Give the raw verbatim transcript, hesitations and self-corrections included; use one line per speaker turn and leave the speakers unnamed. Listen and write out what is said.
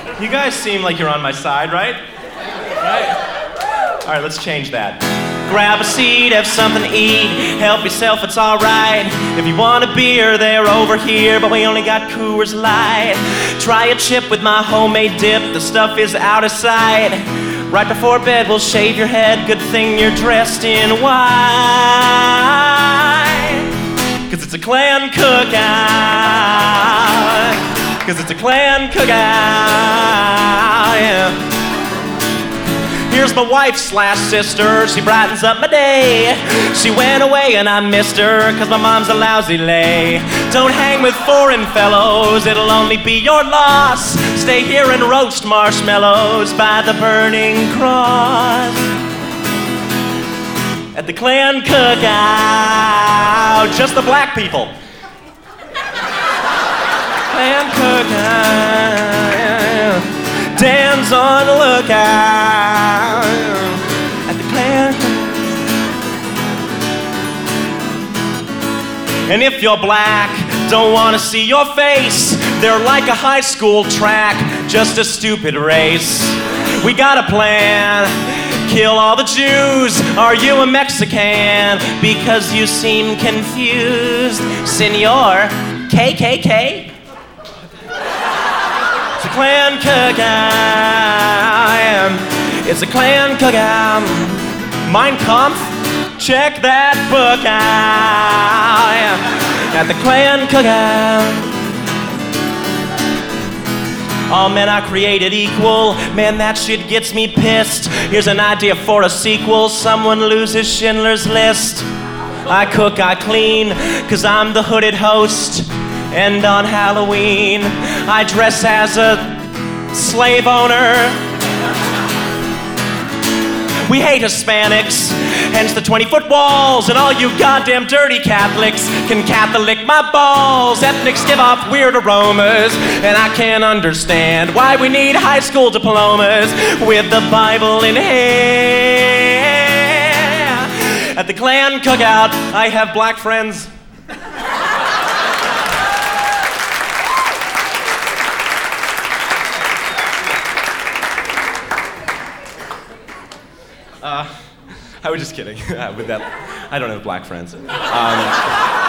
You guys seem like you're on my side, right? Right? All right, let's change that. Grab a seat, have something to eat, help yourself, it's all right. If you want a beer, they're over here, but we only got Coors Light. Try a chip with my homemade dip, the stuff is out of sight. Right before bed, we'll shave your head, good thing you're dressed in white. Cause it's a Klan cookout. Cause it's a Klan cookout, yeah. Here's my wife slash sister, she brightens up my day. She went away and I missed her, cause my mom's a lousy lay. Don't hang with foreign fellows, it'll only be your loss. Stay here and roast marshmallows by the burning cross. At the Klan cookout, just the black people. Klan cookout, Dan's on the lookout. At the Klan cookout. And if you're black, don't want to see your face. They're like a high school track, just a stupid race. We got a plan. Kill all the Jews. Are you a Mexican? Because you seem confused. Senor, K K K? It's a Klan cookout. It's a Klan cookout. Mein Kampf? Check that book out. At the Klan cookout. All men are created equal. Man, that shit gets me pissed. Here's an idea for a sequel. Someone loses Schindler's List. I cook, I clean, cause I'm the hooded host. And on Halloween, I dress as a slave owner. We hate Hispanics, hence the twenty-foot walls. And all you goddamn dirty Catholics can Catholic my balls. Ethnics give off weird aromas, and I can't understand why we need high school diplomas with the Bible in hand. At the Klan cookout, I have black friends. Uh, I was just kidding with that. I don't have black friends. Um,